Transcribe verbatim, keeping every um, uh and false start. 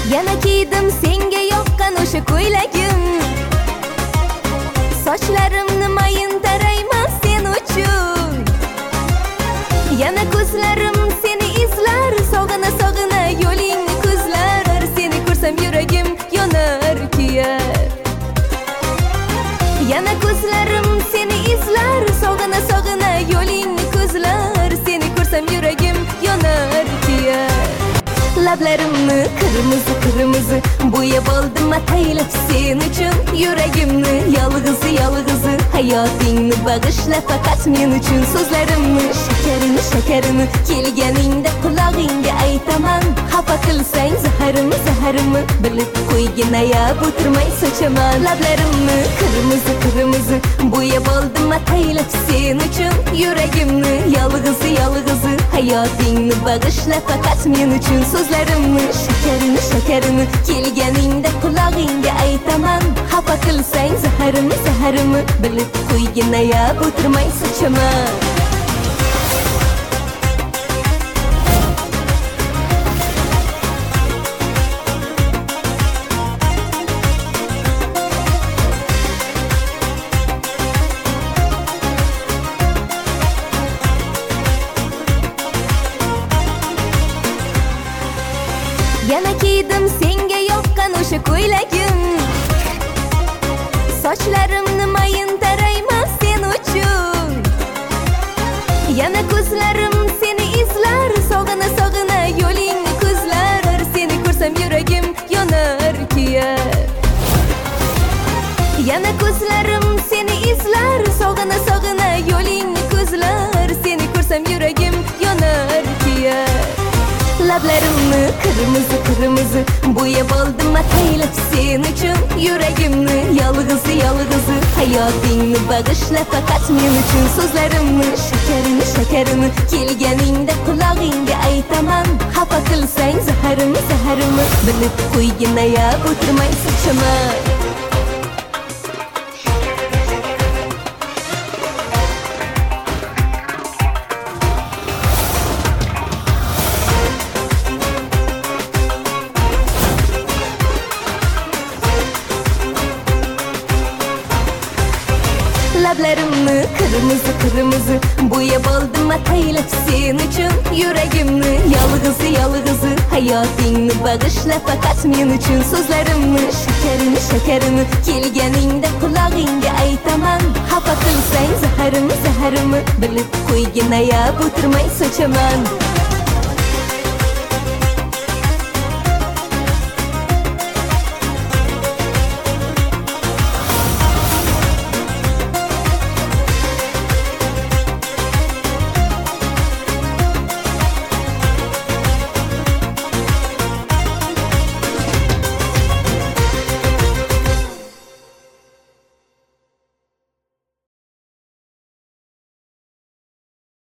Yana kiydim senga yoqqan o'sha ko'ylagim. Sochlarimni mayin tarayman sen uchun. Yana ko'zlarim seni izlar, sog'ina sog'ina yo'lingni ko'zlar. Seni ko'rsam yuragim yonar kuyar. Yana ko'zlarim seni izlar, sog'ina sog'ina yo'lingni ko'zlar. Seni ko'rsam yuragim yonar kuyar. Lablarimni kırmızı kırmızı bo'yab oldim ataylab sen uchun. Yuragimni yolg'izi yolg'izi hayotingni bag'ishla faqat men uchun. So'zlarimni shakarini shakarini kelganingda qulog'ingga aytaman. Xafa qilsang zaharimni zaharimni bilib qo'ygin, ayab o'tirmay sochaman. Lablarimni kırmızı kırmızı bo'yab oldim ataylab sen uchun. Yuragimni yolg'izi yolg'izi hayotingni bag'ishla faqat men uchun. So'zlarimni shakarini shakarini kelganingda qulog'ingga aytaman. Xafa qilsang zaharimni zaharimni bilib qo'ygin, ayab o'tirmay sochaman. Yana kiydim senga yoqqan o'sha ko'ylagim. Sochlarimni mayin tarayman sen uchun. Yana ko'zlarim seni izlar, sog'ina sog'ina yo'lingni ko'zlar. Seni ko'rsam yuragim yonar kuyar. Yana ko'zlarim seni izlar, sog'ina sog'ina yo'lingni ko'zlar. Seni ko'rsam yuragim yonar kuyar. Lablarimni kırmızı kırmızı bo'yab oldim ataylab sen uchun. Yuragimni yolg'izi yolg'izi hayotingni bag'ishla faqat men uchun. So'zlarimni shakarini shakarini kelganingda qulog'ingga aytaman. Xafa qilsang zaharimni zaharimni bilib qo'ygin, ayab o'tirmay sochaman. Lablarimni kırmızı kırmızı bo'yab oldim ataylab sen uchun. Yuragimni yolg'izi yolg'izi hayotingni bag'ishla faqat men uchun. So'zlarimni shakarini shakarini kelganingda qulog'ingga aytaman. Xafa qilsang zaharimni zaharimni bilib qo'ygin, ayab o'tirmay sochaman.